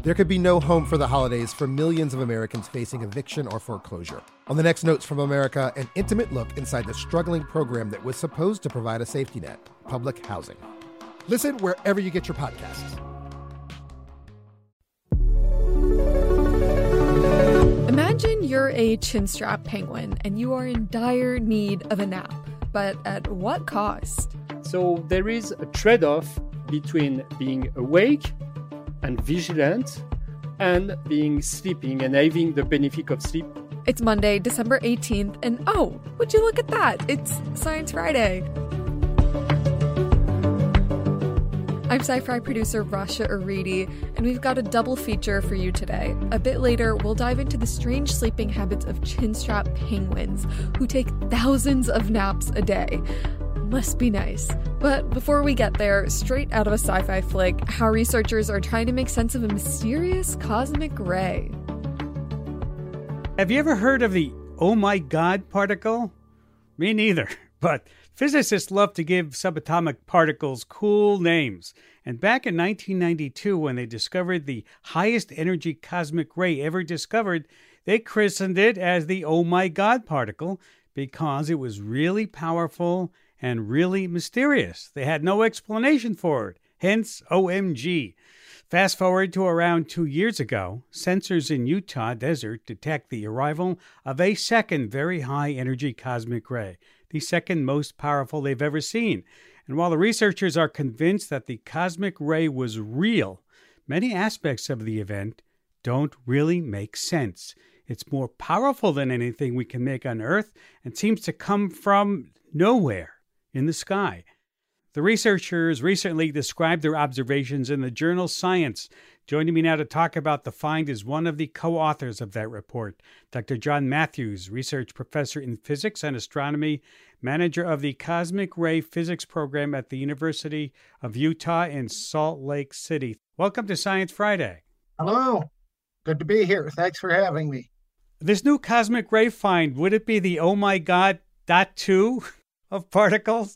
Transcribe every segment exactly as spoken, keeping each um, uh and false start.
There could be no home for the holidays for millions of Americans facing eviction or foreclosure. On the next Notes from America, an intimate look inside the struggling program that was supposed to provide a safety net, public housing. Listen wherever you get your podcasts. Imagine you're a chinstrap penguin and you are in dire need of a nap, but at what cost? So there is a trade-off between being awake and vigilant and being sleeping and having the benefit of sleep. It's Monday, December eighteenth, and oh, would you look at that? It's Science Friday. I'm sci-fi producer Rasha Aridi, and we've got a double feature for you today. A bit later, we'll dive into the strange sleeping habits of chinstrap penguins, who take thousands of naps a day. Must be nice. But before we get there, straight out of a sci-fi flick, how researchers are trying to make sense of a mysterious cosmic ray. Have you ever heard of the oh my god particle? Me neither, but physicists love to give subatomic particles cool names. And back in nineteen ninety-two, when they discovered the highest energy cosmic ray ever discovered, they christened it as the oh my god particle because it was really powerful and really mysterious. They had no explanation for it, hence O M G. Fast forward to around two years ago, sensors in Utah desert detect the arrival of a second very high energy cosmic ray, the second most powerful they've ever seen. And while the researchers are convinced that the cosmic ray was real, many aspects of the event don't really make sense. It's more powerful than anything we can make on Earth and seems to come from nowhere in the sky. The researchers recently described their observations in the journal Science. Joining me now to talk about the find is one of the co-authors of that report, Doctor John Matthews, research professor in physics and astronomy, manager of the Cosmic Ray Physics Program at the University of Utah in Salt Lake City. Welcome to Science Friday. Hello. Good to be here. Thanks for having me. This new cosmic ray find, would it be the oh my god dot two of particles?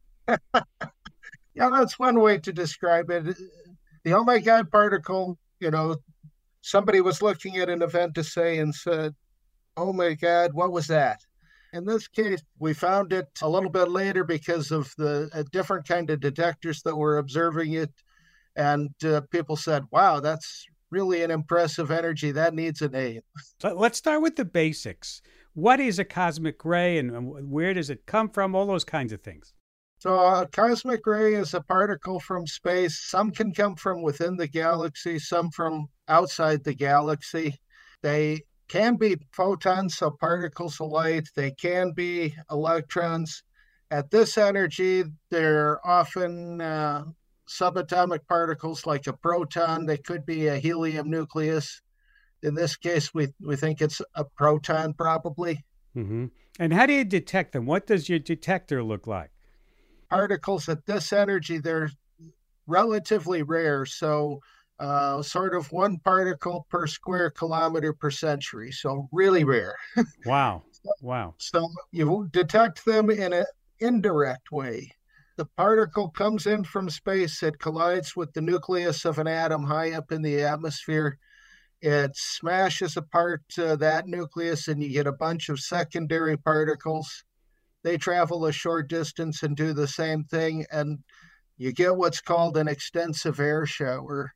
Yeah, that's one way to describe it. The oh my god particle, you know, somebody was looking at an event assay and said, oh my god, what was that? In this case, we found it a little bit later because of the a different kind of detectors that were observing it. And uh, people said, wow, that's really an impressive energy. That needs a name. So let's start with the basics. What is a cosmic ray and where does it come from? All those kinds of things. So a cosmic ray is a particle from space. Some can come from within the galaxy, some from outside the galaxy. They can be photons, so particles of light. They can be electrons. At this energy, they're often uh, subatomic particles like a proton. They could be a helium nucleus. In this case, we, we think it's a proton probably. Mm-hmm. And how do you detect them? What does your detector look like? Particles at this energy, they're relatively rare. So uh, sort of one particle per square kilometer per century. So really rare. Wow. Wow. So you detect them in an indirect way. The particle comes in from space. It collides with the nucleus of an atom high up in the atmosphere. It smashes apart uh, that nucleus and you get a bunch of secondary particles. They travel a short distance and do the same thing, and you get what's called an extensive air shower.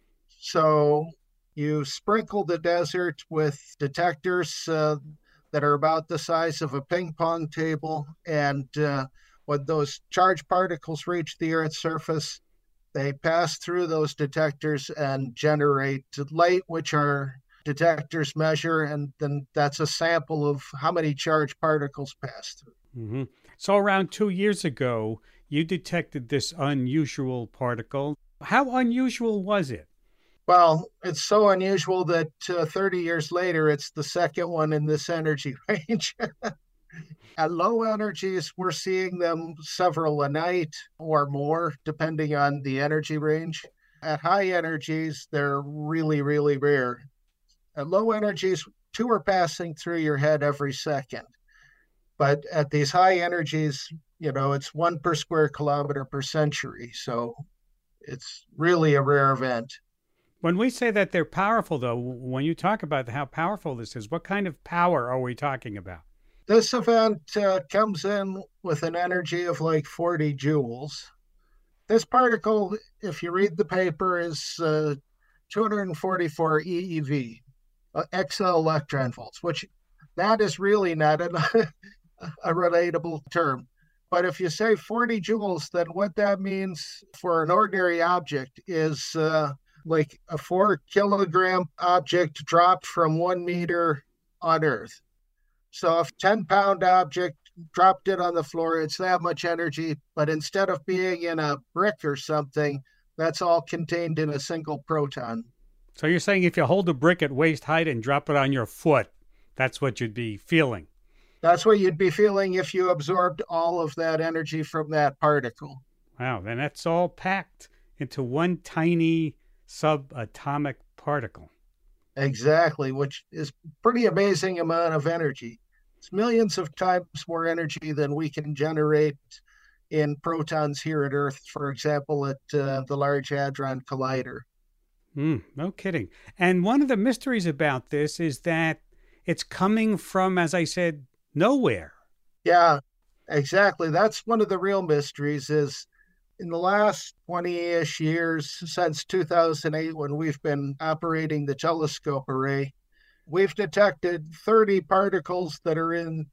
So you sprinkle the desert with detectors uh, that are about the size of a ping pong table, and uh, when those charged particles reach the Earth's surface, they pass through those detectors and generate light, which our detectors measure, and then that's a sample of how many charged particles pass through. Mm-hmm. So around two years ago, you detected this unusual particle. How unusual was it? Well, it's so unusual that uh, thirty years later, it's the second one in this energy range. At low energies, we're seeing them several a night or more, depending on the energy range. At high energies, they're really, really rare. At low energies, two are passing through your head every second. But at these high energies, you know, it's one per square kilometer per century. So it's really a rare event. When we say that they're powerful, though, when you talk about how powerful this is, what kind of power are we talking about? This event uh, comes in with an energy of like forty joules. This particle, if you read the paper, is uh, two hundred forty-four E E V, uh, exo electron volts, which that is really not a, a relatable term. But if you say forty joules, then what that means for an ordinary object is uh, like a four kilogram object dropped from one meter on Earth. So if a ten pound object dropped it on the floor, it's that much energy. But instead of being in a brick or something, that's all contained in a single proton. So you're saying if you hold a brick at waist height and drop it on your foot, that's what you'd be feeling? That's what you'd be feeling if you absorbed all of that energy from that particle. Wow, then that's all packed into one tiny subatomic particle. Exactly, which is a pretty amazing amount of energy. It's millions of times more energy than we can generate in protons here at Earth, for example, at uh, the Large Hadron Collider. Mm, no kidding. And one of the mysteries about this is that it's coming from, as I said, nowhere. Yeah, exactly. That's one of the real mysteries is in the last twenty-ish years, since two thousand eight, when we've been operating the telescope array, we've detected thirty particles that are in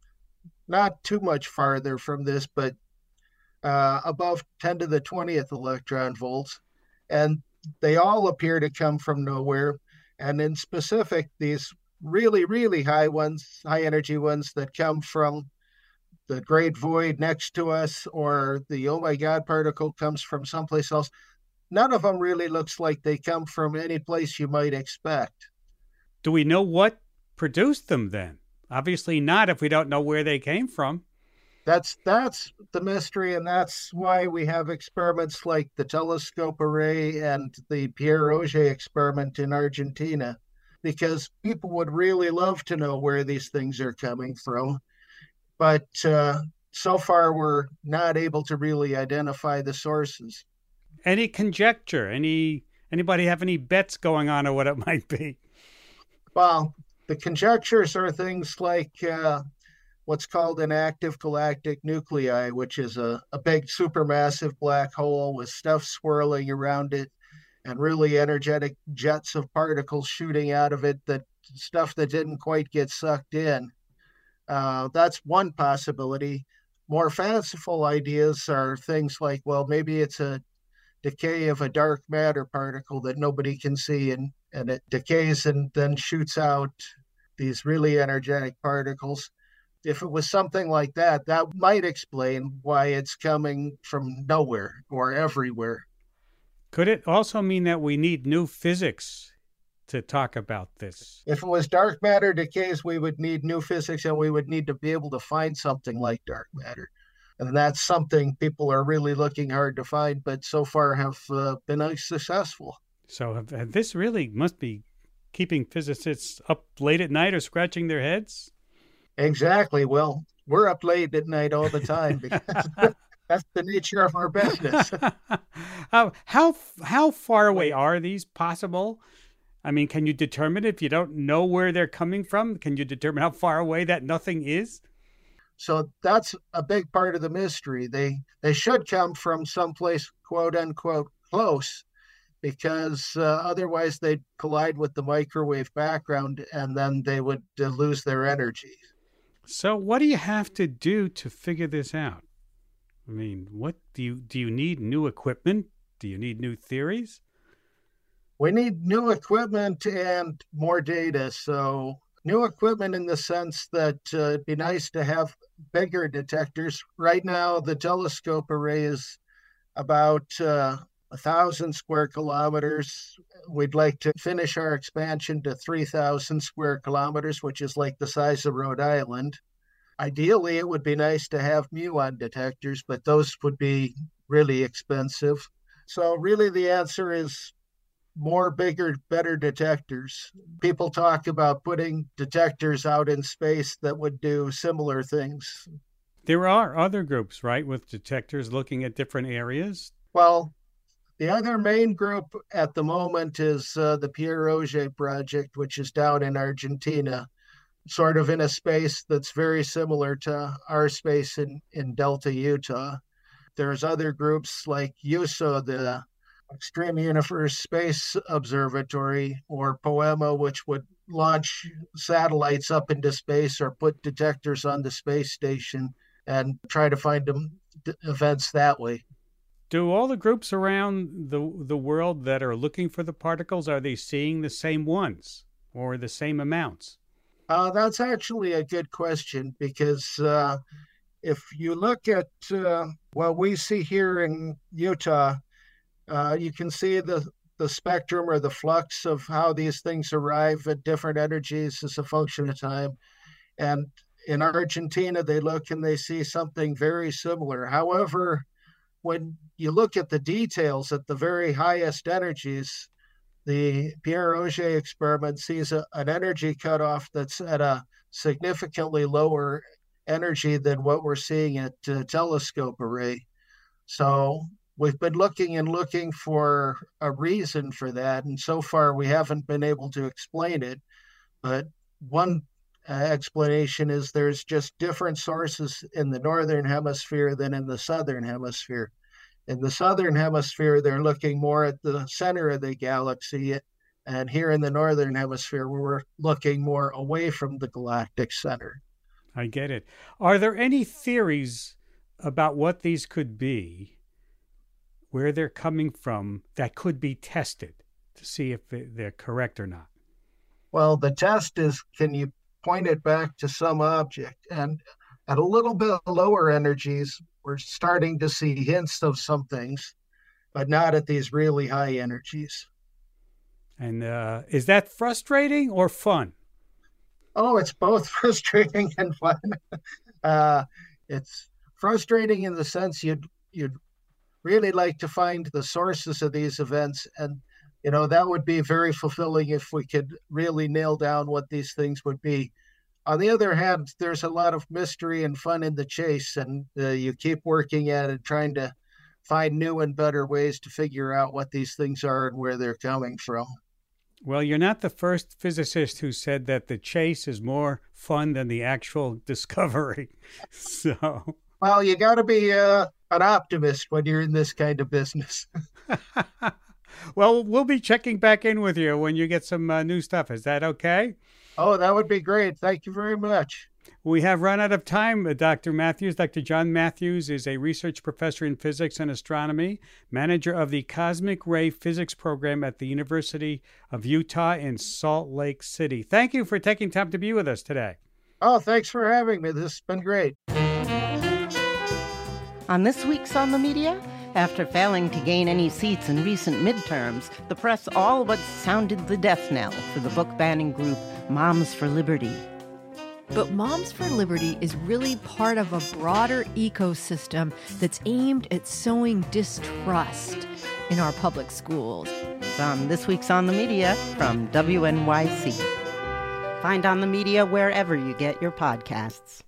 not too much farther from this, but uh, above ten to the twentieth electron volts. And they all appear to come from nowhere. And in specific, these really, really high ones, high energy ones that come from the great void next to us, or the oh my God particle comes from someplace else. None of them really looks like they come from any place you might expect. Do we know what produced them then? Obviously not if we don't know where they came from. That's that's the mystery, and that's why we have experiments like the telescope array and the Pierre Roget experiment in Argentina, because people would really love to know where these things are coming from. But uh, so far, we're not able to really identify the sources. Any conjecture? Any anybody have any bets going on or what it might be? Well, the conjectures are things like uh, what's called an active galactic nuclei, which is a, a big supermassive black hole with stuff swirling around it and really energetic jets of particles shooting out of it, that stuff that didn't quite get sucked in. Uh, that's one possibility. More fanciful ideas are things like, well, maybe it's a decay of a dark matter particle that nobody can see, and, and it decays and then shoots out these really energetic particles. If it was something like that, that might explain why it's coming from nowhere or everywhere. Could it also mean that we need new physics to talk about this? If it was dark matter decays, we would need new physics, and we would need to be able to find something like dark matter. And that's something people are really looking hard to find, but so far have uh, been unsuccessful. So have, have this really must be keeping physicists up late at night or scratching their heads? Exactly. Well, we're up late at night all the time because that's the nature of our business. uh, how how far away are these possible? I mean, can you determine if you don't know where they're coming from? Can you determine how far away that nothing is? So that's a big part of the mystery. They they should come from someplace, quote unquote, close, because uh, otherwise they'd collide with the microwave background and then they would uh, lose their energy. So what do you have to do to figure this out? I mean, what do you do you need new equipment? Do you need new theories? We need new equipment and more data. So new equipment in the sense that uh, it'd be nice to have bigger detectors. Right now, the telescope array is about uh, one thousand square kilometers. We'd like to finish our expansion to three thousand square kilometers, which is like the size of Rhode Island. Ideally, it would be nice to have muon detectors, but those would be really expensive. So really the answer is more, bigger, better detectors. People talk about putting detectors out in space that would do similar things. There are other groups, right, with detectors looking at different areas? Well, The other main group at the moment is uh, the Pierre Auger project, which is down in Argentina, sort of in a space that's very similar to our space in, in Delta, Utah. There's other groups like U S O, the Extreme Universe Space Observatory, or POEMA, which would launch satellites up into space or put detectors on the space station and try to find them events that way. Do all the groups around the the world that are looking for the particles, are they seeing the same ones or the same amounts? Uh, that's actually a good question, because uh, if you look at uh, what we see here in Utah, uh, you can see the, the spectrum or the flux of how these things arrive at different energies as a function of time. And in Argentina, they look and they see something very similar. However, when you look at the details at the very highest energies, the Pierre Auger experiment sees a, an energy cutoff that's at a significantly lower energy than what we're seeing at uh, telescope array. So we've been looking and looking for a reason for that, and so far we haven't been able to explain it. But one uh, explanation is there's just different sources in the northern hemisphere than in the southern hemisphere. In the southern hemisphere, they're looking more at the center of the galaxy, and here in the northern hemisphere, we're looking more away from the galactic center. I get it. Are there any theories about what these could be, where they're coming from, that could be tested to see if they're correct or not? Well, the test is, can you point it back to some object? And at a little bit lower energies, we're starting to see hints of some things, but not at these really high energies. And uh, is that frustrating or fun? Oh, it's both frustrating and fun. uh, it's frustrating in the sense you'd you'd really like to find the sources of these events, and you know that would be very fulfilling if we could really nail down what these things would be. On the other hand, there's a lot of mystery and fun in the chase, and uh, you keep working at it, trying to find new and better ways to figure out what these things are and where they're coming from. Well, you're not the first physicist who said that the chase is more fun than the actual discovery. So, well, you got to be uh, an optimist when you're in this kind of business. Well, we'll be checking back in with you when you get some uh, new stuff. Is that okay? Oh, that would be great. Thank you very much. We have run out of time, Doctor Matthews. Doctor John Matthews is a research professor in physics and astronomy, manager of the Cosmic Ray Physics Program at the University of Utah in Salt Lake City. Thank you for taking time to be with us today. Oh, thanks for having me. This has been great. On this week's On the Media, after failing to gain any seats in recent midterms, the press all but sounded the death knell for the book-banning group Moms for Liberty. But Moms for Liberty is really part of a broader ecosystem that's aimed at sowing distrust in our public schools. It's on this week's On the Media from W N Y C. Find On the Media wherever you get your podcasts.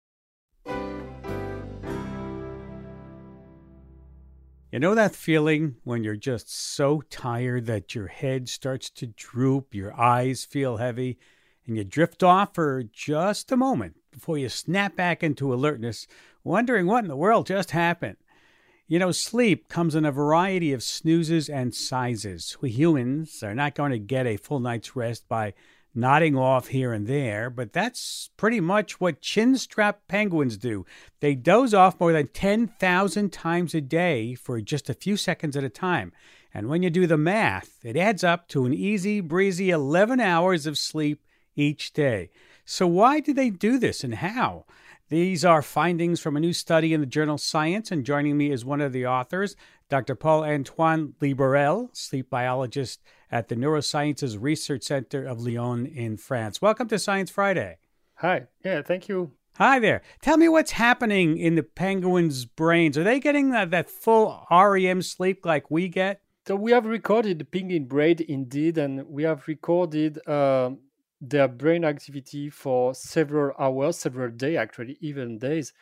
You know that feeling when you're just so tired that your head starts to droop, your eyes feel heavy, and you drift off for just a moment before you snap back into alertness, wondering what in the world just happened? You know, sleep comes in a variety of snoozes and sizes. We humans are not going to get a full night's rest by nodding off here and there, but that's pretty much what chin-strap penguins do. They doze off more than ten thousand times a day for just a few seconds at a time. And when you do the math, it adds up to an easy breezy eleven hours of sleep each day. So why do they do this and how? These are findings from a new study in the journal Science, and joining me is one of the authors, Doctor Paul-Antoine Liborel, sleep biologist at the Neurosciences Research Center of Lyon in France. Welcome to Science Friday. Hi. Yeah, thank you. Hi there. Tell me what's happening in the penguins' brains. Are they getting that, that full R E M sleep like we get? So we have recorded the penguin brain indeed, and we have recorded uh, their brain activity for several hours, several days, actually, even days.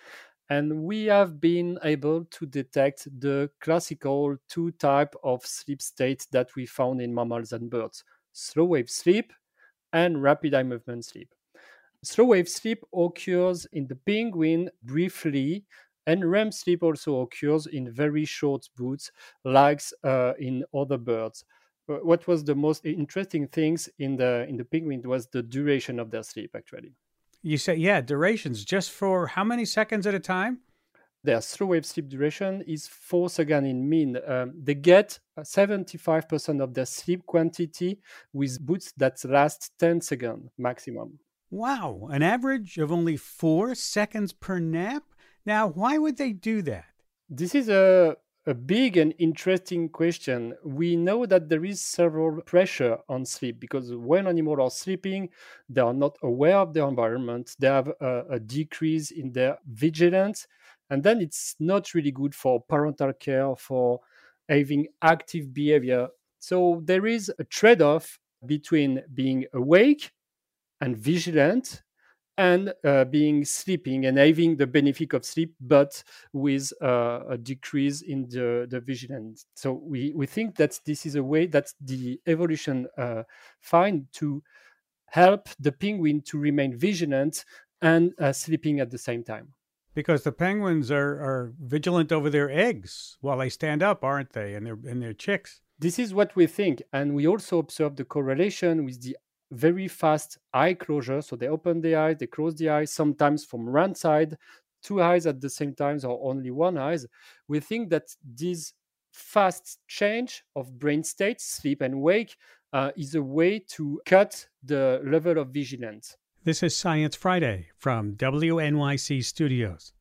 And we have been able to detect the classical two type of sleep state that we found in mammals and birds: slow wave sleep and rapid eye movement sleep. Slow wave sleep occurs in the penguin briefly, and R E M sleep also occurs in very short bouts, like uh, in other birds. Uh, What was the most interesting things in the in the penguin was the duration of their sleep, actually. You say, yeah, durations just for how many seconds at a time? Their slow wave sleep duration is four seconds in mean. Um, they get seventy-five percent of their sleep quantity with bouts that last ten seconds maximum. Wow, an average of only four seconds per nap? Now, why would they do that? This is a, a big and interesting question. We know that there is several pressure on sleep because when animals are sleeping, they are not aware of their environment. They have a, a decrease in their vigilance, and then it's not really good for parental care, for having active behavior. So there is a trade-off between being awake and vigilant and uh, being sleeping and having the benefit of sleep, but with uh, a decrease in the, the vigilance. So we, we think that this is a way that the evolution uh, find to help the penguin to remain vigilant and uh, sleeping at the same time. Because the penguins are, are vigilant over their eggs while they stand up, aren't they? And their and their chicks. This is what we think. And we also observe the correlation with the very fast eye closure. So they open the eyes, they close the eyes, sometimes from one side, two eyes at the same time, or only one eyes. We think that this fast change of brain states, sleep and wake, uh, is a way to cut the level of vigilance. This is Science Friday from W N Y C Studios.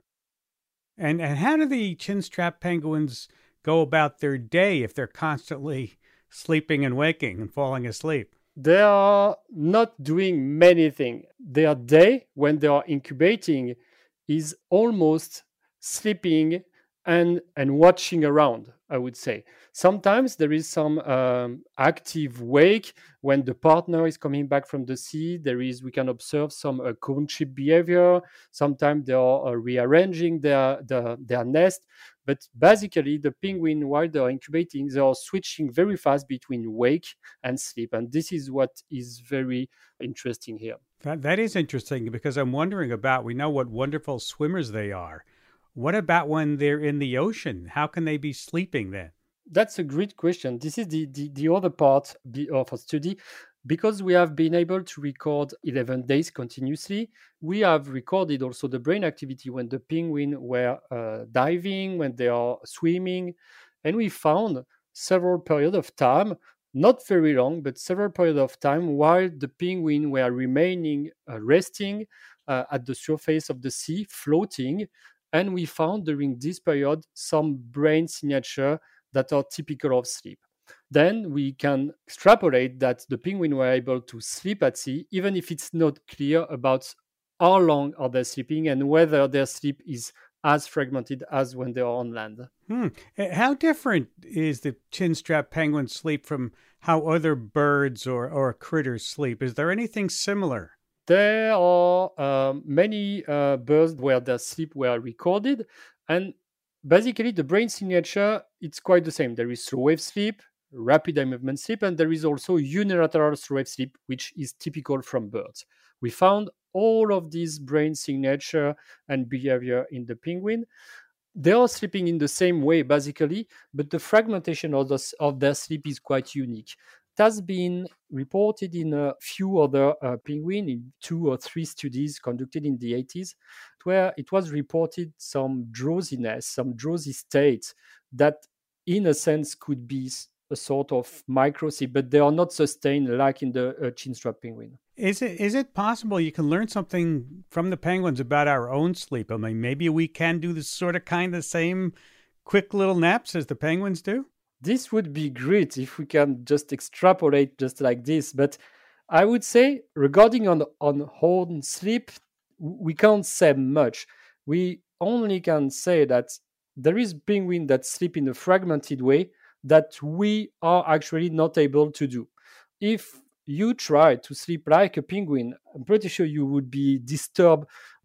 And, and how do the chinstrap penguins go about their day if they're constantly sleeping and waking and falling asleep? They are not doing many things. Their day, when they are incubating, is almost sleeping and, and watching around, I would say. Sometimes there is some um, active wake when the partner is coming back from the sea. There is, we can observe some uh, courtship behavior. Sometimes they are uh, rearranging their, their, their nest. But basically, the penguin, while they are incubating, they are switching very fast between wake and sleep. And this is what is very interesting here. That, that is interesting because I'm wondering about, we know what wonderful swimmers they are. What about when they're in the ocean? How can they be sleeping then? That's a great question. This is the, the, the other part of our study. Because we have been able to record eleven days continuously, we have recorded also the brain activity when the penguin were uh, diving, when they are swimming. And we found several periods of time, not very long, but several periods of time while the penguin were remaining uh, resting uh, at the surface of the sea, floating. And we found during this period some brain signature that are typical of sleep. Then we can extrapolate that the penguin were able to sleep at sea, even if it's not clear about how long are they sleeping and whether their sleep is as fragmented as when they are on land. Hmm. How different is the chinstrap penguin sleep from how other birds or, or critters sleep? Is there anything similar? There are uh, many uh, birds where their sleep were recorded, and basically the brain signature, it's quite the same. There is slow wave sleep, rapid eye movement sleep, and there is also unilateral slow wave sleep, which is typical from birds. We found all of these brain signature and behavior in the penguin. They are sleeping in the same way, basically, but the fragmentation of, the, of their sleep is quite unique. It has been reported in a few other uh, penguins, in two or three studies conducted in the eighties, where it was reported some drowsiness, some drowsy states that, in a sense, could be a sort of micro-sleep, but they are not sustained like in the uh, chinstrap penguin. Is it is it possible you can learn something from the penguins about our own sleep? I mean, maybe we can do the sort of kind of same quick little naps as the penguins do? This would be great if we can just extrapolate just like this. But I would say regarding on, on own sleep, we can't say much. We only can say that there is penguin that sleep in a fragmented way that we are actually not able to do. If you try to sleep like a penguin, I'm pretty sure you would be disturbed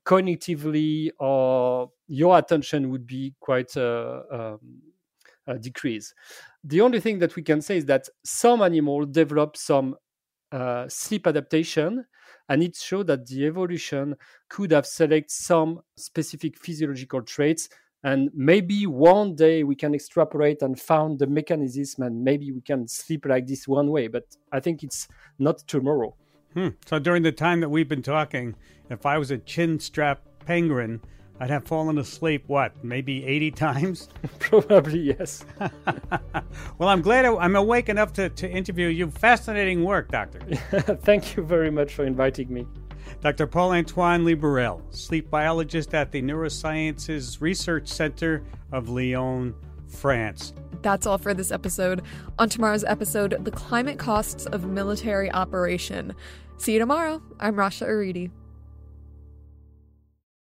cognitively, or your attention would be quite uh, um, uh, decreased. The only thing that we can say is that some animals develop some uh, sleep adaptation, and it showed that the evolution could have selected some specific physiological traits. And maybe one day we can extrapolate and found the mechanism, and maybe we can sleep like this one way. But I think it's not tomorrow. Hmm. So during the time that we've been talking, if I was a chin-strap penguin, I'd have fallen asleep, what, maybe eighty times? Probably, yes. Well, I'm glad I, I'm awake enough to, to interview you. Fascinating work, Doctor. Thank you very much for inviting me. Doctor Paul-Antoine Liborel, sleep biologist at the Neurosciences Research Center of Lyon, France. That's all for this episode. On tomorrow's episode, the climate costs of military operation. See you tomorrow. I'm Rasha Aridi.